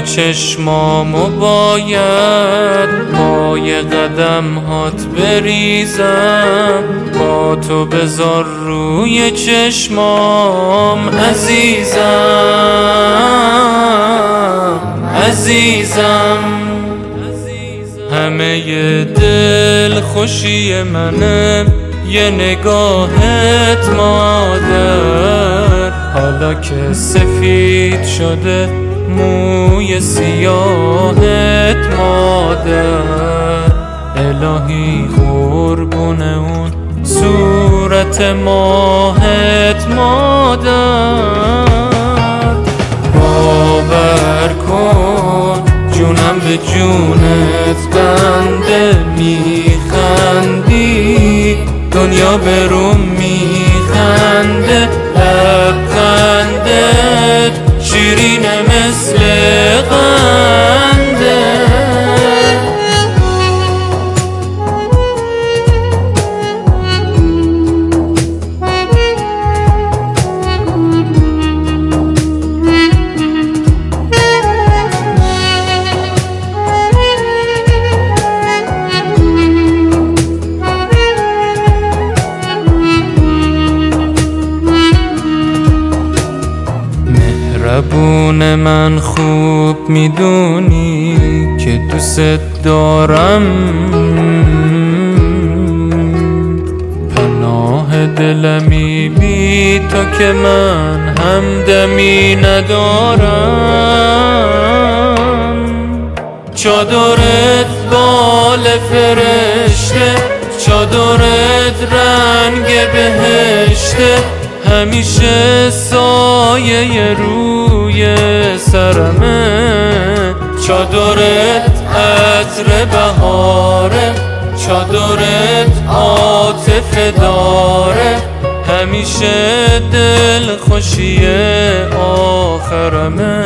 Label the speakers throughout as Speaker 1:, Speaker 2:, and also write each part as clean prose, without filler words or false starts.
Speaker 1: چشمامو باید پای قدم هات بریزم، با تو بذار روی چشمام عزیزم. همه دل خوشی منه یه نگاهت مادر، حالا که سفید شده موی سیاهت مادر. الهی قربون اون صورت ماهت مادر. باور کن جونم به جونت بنده، میخندی دنیا به روم میخنده، لبخندت شیرینه مثل قنده. مهربون من خوب میدونی که دوست دارم، پناه دلمی بی تو که من همدمی ندارم. چادرت بال فرشته، چادرت رنگ بهشته، همیشه سایه روی سرمه. چادرت عطر بهاره، چادرت عاطفه داره، همیشه دل خوشی آخرمه.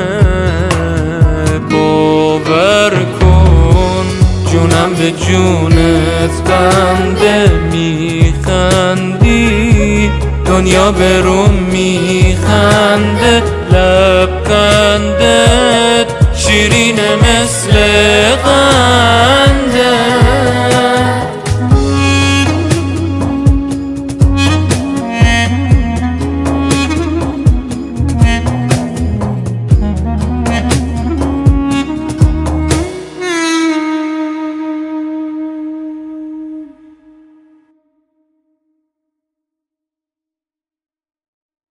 Speaker 1: باور کن جونم به جونت بنده، میخندی دنیا به روم میخنده، لبخندت شیرینه مثل